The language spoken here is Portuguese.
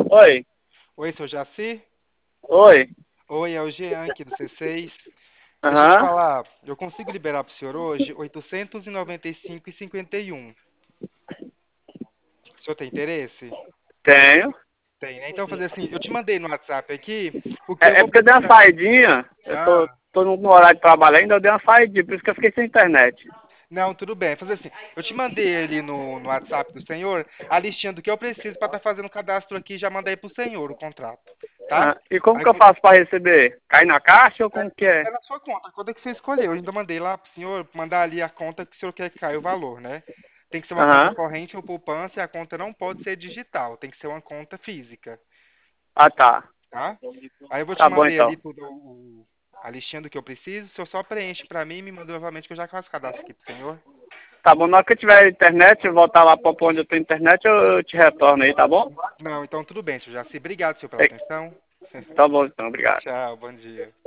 Oi, Oi, seu Jaci? oi. Oi, é o Jean aqui do C6. Deixa eu te Aham, falar, eu consigo liberar pro senhor hoje 895,51. O senhor tem interesse? tenho. Tem, né? Então, eu vou fazer assim, eu te mandei no WhatsApp aqui o que eu É vou porque eu dei uma precisar. saidinha, eu tô, Ah, tô no horário de trabalho ainda, eu dei uma saidinha, por isso que eu fiquei sem internet. não, tudo bem. Fazer assim, eu te mandei ali no WhatsApp do senhor a listinha do que eu preciso para estar fazendo o cadastro aqui e já mandei pro senhor o contrato, tá? Ah, e como Aí que eu quando faço pra receber? Cai na caixa ou é, como que é? é na sua conta, quando é que você escolheu? Eu ainda mandei lá pro senhor mandar ali a conta que o senhor quer que caia o valor, né? Tem que ser uma conta Aham. corrente ou poupança e a conta não pode ser digital, tem que ser uma conta física, Ah, tá. tá? Aí eu vou te Tá bom mandei ali então. tudo a listinha do que eu preciso, o senhor só preenche pra mim e me manda novamente que eu já faço o cadastro aqui pro senhor. Tá bom, na hora que eu tiver internet, eu voltar lá pra onde eu tenho internet, eu te retorno aí, tá bom? Não, então tudo bem, senhor Jaci. Obrigado, senhor, pela É, atenção. tá bom então, obrigado. Tchau, bom dia.